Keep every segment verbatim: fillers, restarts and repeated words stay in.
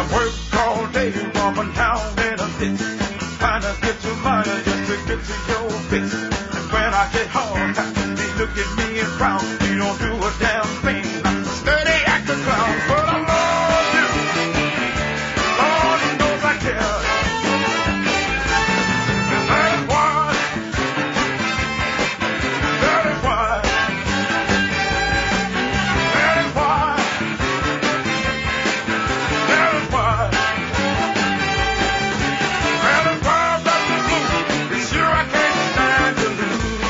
work all day, walking down in a ditch, trying to get your money just to get to your bitch. And when I get home, they look at me and frown. You don't do a damn thing. I'm a sturdy acting clown, but I love you. Lord knows I care. And that is why, that is why, that is why, that is why, that is why I've got the blues. It's sure I can't stand to lose.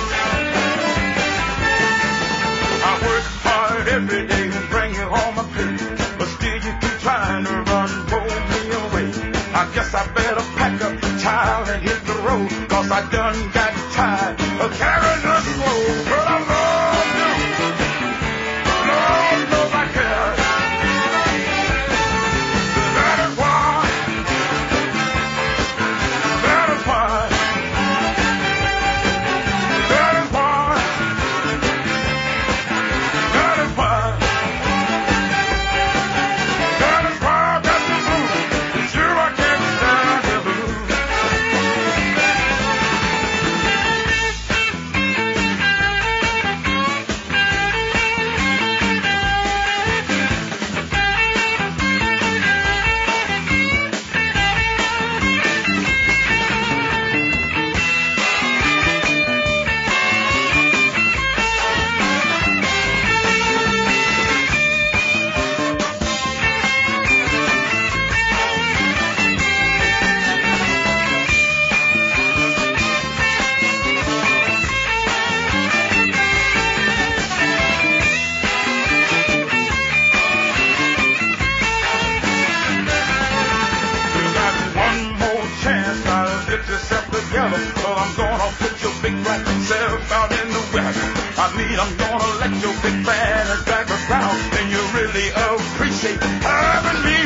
I work hard every day and bring you home a plate, but still you keep trying to run, roll me away. I guess I better pack up the child and hit the road, cause I done got tired of carrying this load. But I love you, Lord knows I care. That is why, that is why, that is why, that is why, that is why I got the blues. It's sure I can't stand to lose. You got one more chance, now get yourself together, or I'm gonna put your big black self out in the weather. I mean, I'm gonna let your big fan drag around, and you really appreciate having me